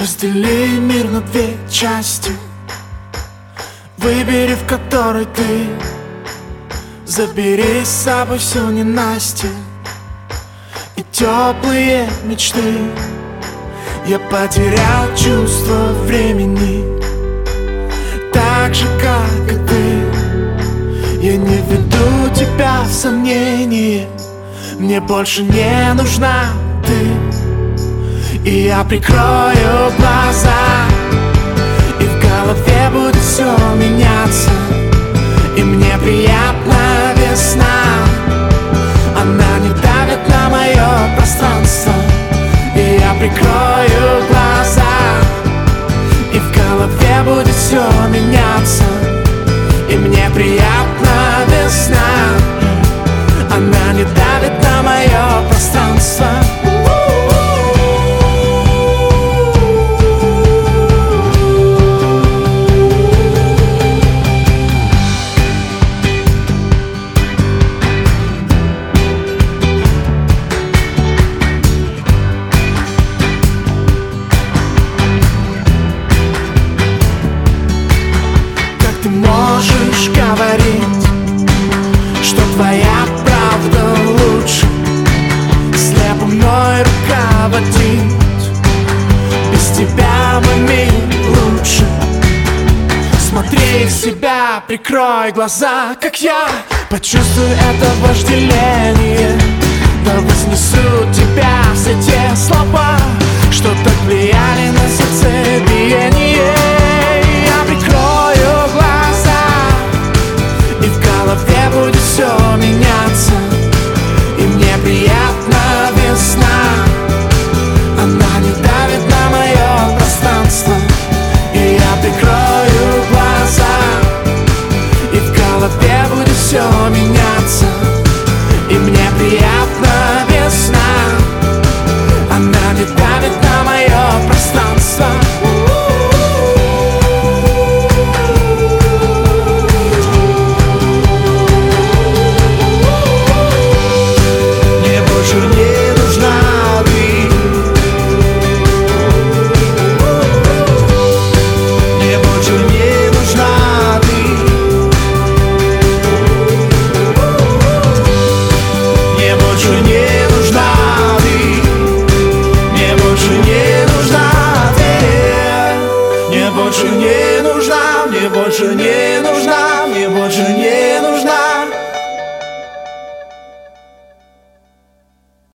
Раздели мир на две части, выбери, в которой ты. Забери с собой всю ненастье и теплые мечты. Я потерял чувство времени, так же, как и ты. Я не веду тебя в сомнение, мне больше не нужна ты. И я прикрою глаза, и в голове будет все меняться. И мне приятна весна, она не давит на мое пространство. И я прикрою глаза, и в голове будет все меняться. И мне приятна весна, она не давит на мое пространство. Ты можешь говорить, что твоя правда лучше, слепо мной руководить. Без тебя мой мир лучше. Смотри в себя, прикрой глаза, как я почувствую это вожделение. Да вознесут тебя все те слова, что так влияли на сердцебиение. Я прикрою глаза, и в голове будет все меняться.